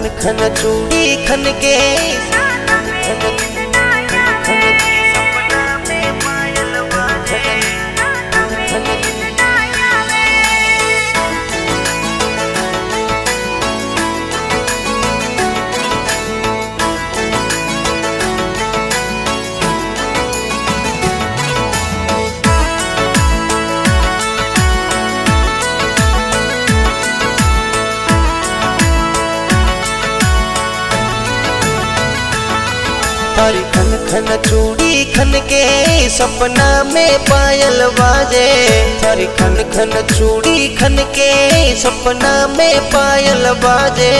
खन खन चूड़ी खन के तारी खन खन चूड़ी खन के सपना में पायल बाजे। तारी खन खन चूड़ी खन के सपना में पायल बाजे।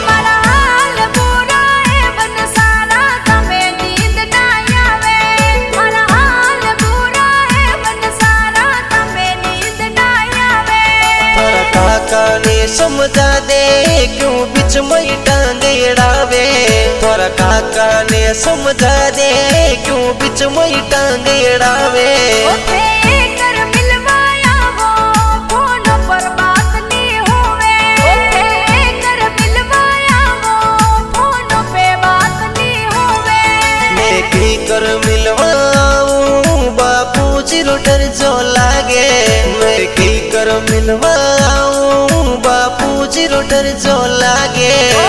काका ने समझा दे क्यों बिच मई टांग अड़ावे। तोरा काका ने समझा दे क्यों बिच मई टांग अड़ावे। मैं की कर मिलवाऊं बापू जी डर जो लागे। मैं की कर मिलवाऊं बापू जी डर जो लागे।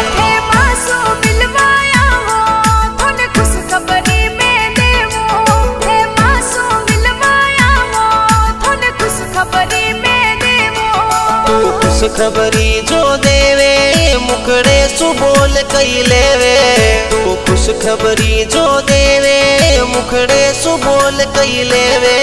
खबरी जो देवे मुखड़े सुबोल कई लेवे। तू खुश खबरी जो देवे मुखड़े सुबोल कई लेवे।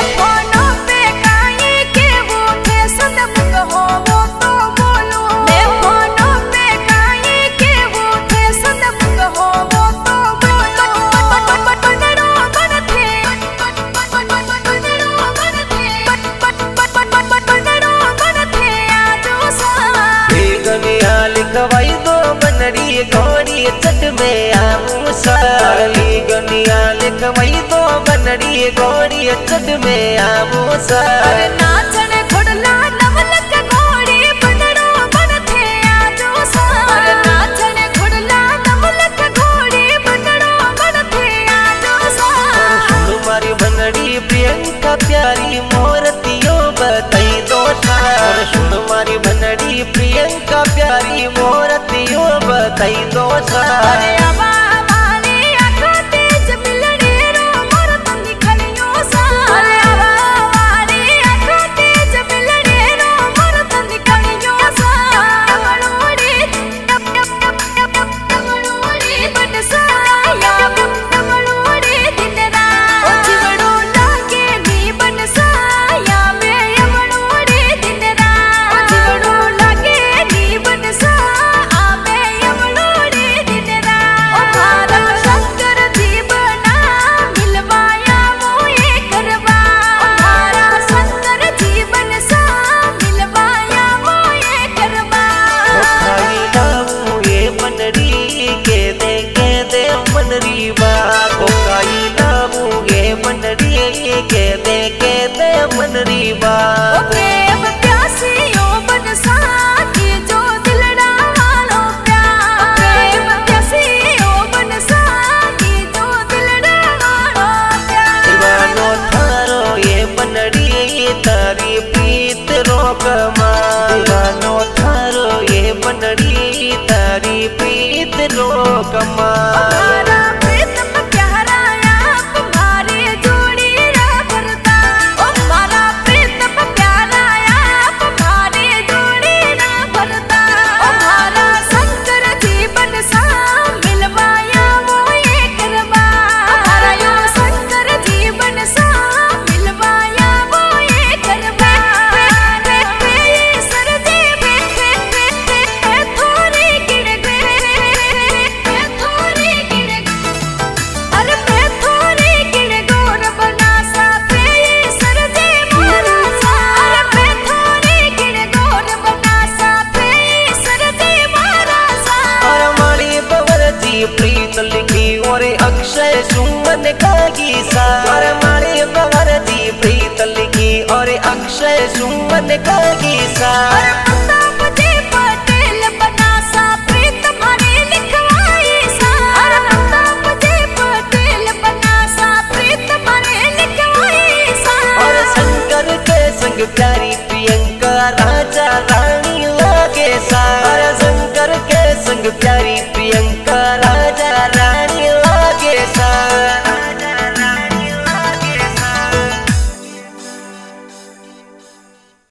लिखवाई दो बनड़ी घोड़ी चट में आऊं साली गनिया। लिखवाई दो बनड़ी घोड़ी चट में आऊं साली। नाचन घोड़ला नवलक घोड़ी बनड़ो बनथे आजो साल। नाचन घोड़ला नवलक घोड़ी बनड़ो बनथे आजो साल। तुम्हारी बनड़ी प्रियंका प्यारी मोरतियों बताई दो साल। तुम्हारी बनड़ी प्रियंका प्यारी मोरतियों बताई दो साल। मनरी बात प्रेम प्यासियों बन साथी जो दिलड़ा वालो प्यार। प्रेम प्यासियों बन साथी जो दिलड़ा वालो प्यार। दीवानो थारो ये बनड़ी तारी प्रीत रोकमा। दीवानो थारो ये बनड़ी तारी प्रीत रोकमा। प्रीत लिखी और अक्षय सुमन का गीसा। मारे बवर दी प्रीत लिखी और अक्षय सुमन का गीसा। पटेल बना सा प्रीत भरे तारा